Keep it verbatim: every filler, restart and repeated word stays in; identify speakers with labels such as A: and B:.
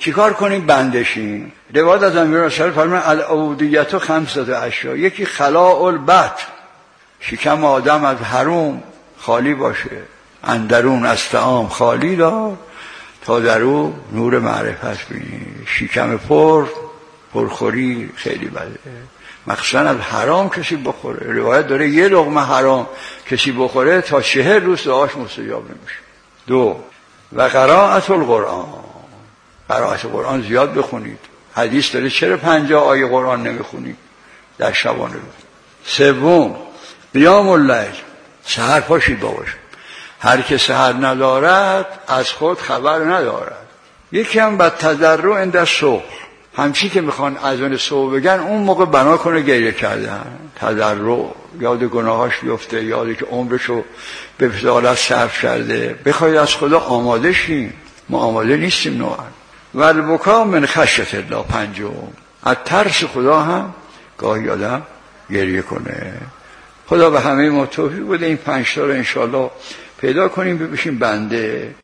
A: چیکار کنیم؟ بندشیم. روایت از امیرالمؤمنین فرمودند العبودیت خمسة اشیاء. یکی خلاء البطن، شکم آدم از حرام خالی باشه، اندرون از طعام خالی دار تا در او نور معرفت بینی. شکم پر پرخوری خیلی بده، مخصوصا از حرام کسی بخوره. روایت داره یه لقمه حرام کسی بخوره تا چهر روز دعاش مستجاب نمیشه. دو، و قرائت القرآن، قرائت قرآن زیاد بخونید. حدیث داره چرا پنجاه آیه قرآن نمیخونید در شبانه روز. سوم، قیام اللیل، سحر پاشید باباش. هر که سحر ندارد از خود خبر ندارد. یکی هم بعد تضرع عند صبح، همچی که میخوان اذان صبح بگن اون موقع بنا کنه گریه کردن، تضرع، یاد گناهاش بیفته، یادی که عمرشو به فضالت صرف کرده. بخواید از خدا آماده شیم، ما آماده نیستیم نوعا. و البکا من خشیت الله، پنجم، از ترس خدا هم گاهی آدم گریه کنه. خدا به همه ما توفیق بده این پنج تا رو انشاءالله پیدا کنیم بشیم بنده.